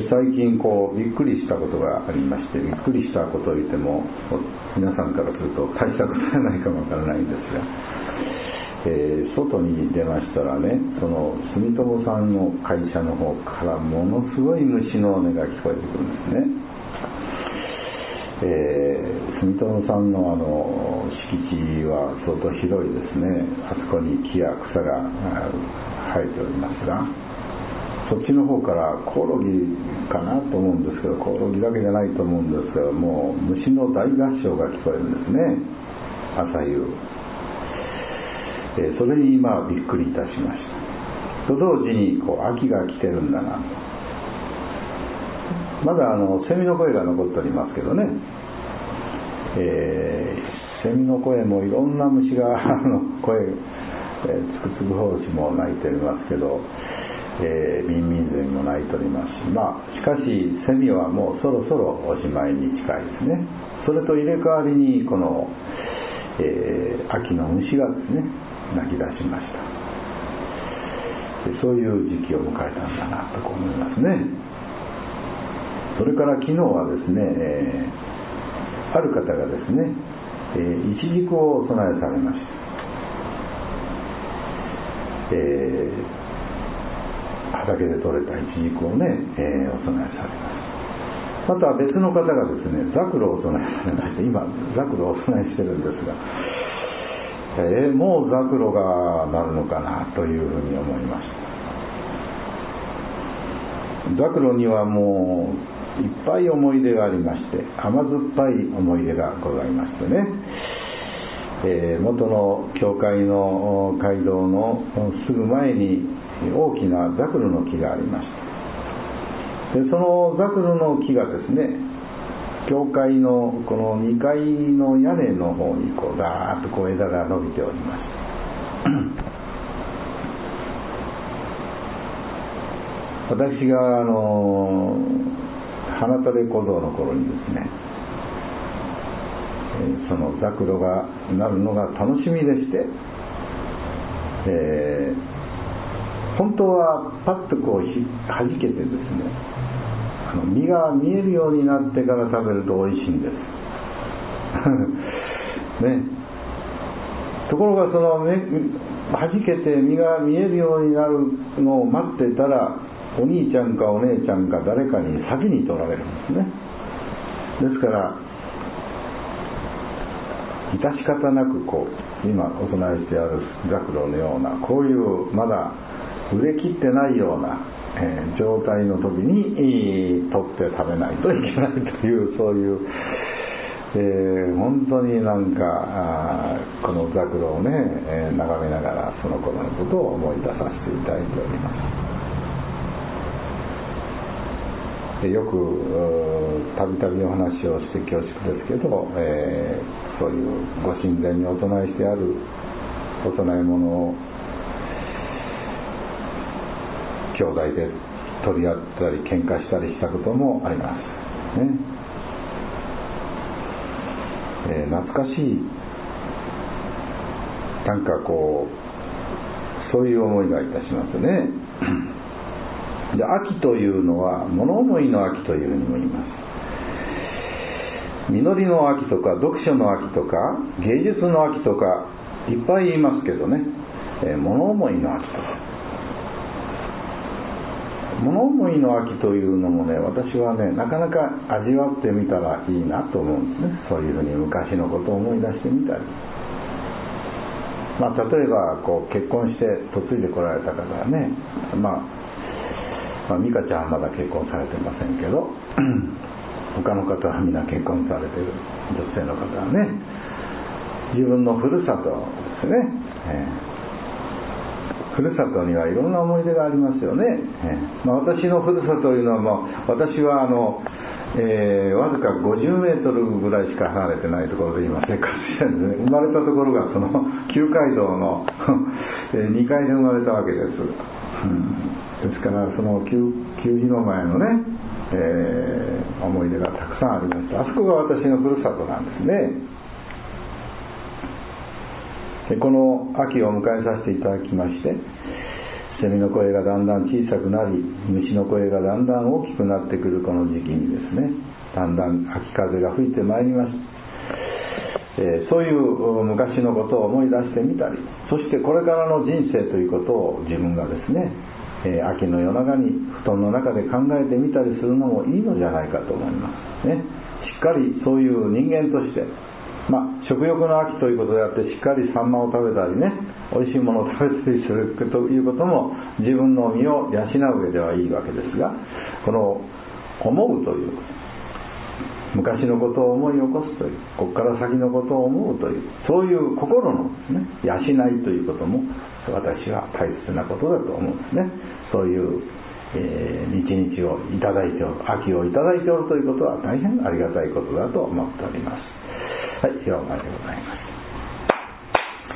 最近びっくりしたことがありまして、びっくりしたことを言っても皆さんからすると大したことじゃないかもわからないんですが、外に出ましたらね、その住友さんの会社の方からものすごい虫の音が聞こえてくるんですね。住友さんの敷地は相当広いですね。あそこに木や草が生えておりますが、そっちの方からコオロギかなと思うんですけど、コオロギだけじゃないと思うんですけど、もう虫の大合唱が聞こえるんですね、朝夕。それに今びっくりいたしました。と同時に秋が来てるんだなと。まだセミの声が残っておりますけどね、セミの声もいろんな虫が声、つくつく胞子も鳴いておりますけど、ミンミンゼミも鳴いておりますし、しかしセミはもうそろそろおしまいに近いですね。それと入れ替わりにこの、秋の虫がですね鳴き出しました。そういう時期を迎えたんだなと思いますね。それから昨日はですね、ある方がですね、イチジクをお供えされました。畑で採れたイチジクをね、お供えされました。また別の方がですね、ザクロをお供えされまして、今ザクロをお供えしてるんですが、もうザクロがなるのかなというふうに思いました。ザクロにはもういっぱい思い出がありまして、甘酸っぱい思い出がございましてね、元の教会の街道のすぐ前に大きなザクロの木がありました。でそのザクロの木がですね、教会のこの2階の屋根の方にダーッと枝が伸びておりました。私が花垂れ小僧の頃にですね、そのザクロがなるのが楽しみでして、本当はパッと弾けてですね、実が見えるようになってから食べると美味しいんですね。ところがその弾けて実が見えるようになるのを待ってたら、お兄ちゃんかお姉ちゃんか誰かに先に取られるんですね。ですから致し方なく今お供えしてあるザクロのようなこういうまだ売れ切ってないような、状態の時に取って食べないといけないという、そういう、本当になんかこのザクロをね、眺めながらその頃のことを思い出させていただいております。よくたびたびお話をして恐縮ですけど、そういうご神前にお供えしてあるお供え物を兄弟で取り合ったり喧嘩したりしたこともありますね。懐かしい、なんかそういう思いがいたしますね。で、秋というのは物思いの秋というふうにも言います。実りの秋とか読書の秋とか芸術の秋とかいっぱい言いますけどね、物思いの秋とか、物思いの秋というのもね、私はね、なかなか味わってみたらいいなと思うんですね。そういうふうに昔のことを思い出してみたり、例えば結婚して嫁いでこられた方はね、美香ちゃんはまだ結婚されてませんけど他の方はみんな結婚されている女性の方はね、自分のふるさとですね、ふるさとにはいろんな思い出がありますよね。私のふるさとというのは私はわずか50メートルぐらいしか離れてないところで今生活してるんですね。生まれたところがその旧街道の2階で生まれたわけです。ですからその旧日の前のね、思い出がたくさんありました。あそこが私のふるさとなんですね。でこの秋を迎えさせていただきまして、 セミの声がだんだん小さくなり、虫の声がだんだん大きくなってくるこの時期にですね、だんだん秋風が吹いてまいります。そういう昔のことを思い出してみたり、そしてこれからの人生ということを自分がですね、秋の夜中に布団の中で考えてみたりするのもいいのじゃないかと思いますね。しっかりそういう人間として、食欲の秋ということであって、しっかりサンマを食べたりね、おいしいものを食べたりするということも自分の身を養う上ではいいわけですが、この思うという昔のことを思い起こすという、ここから先のことを思うという、そういう心のですね、養いということも私は大切なことだと思うんですね。そういう日々をいただいておる、秋をいただいておるということは大変ありがたいことだと思っております。はい、今日までございます。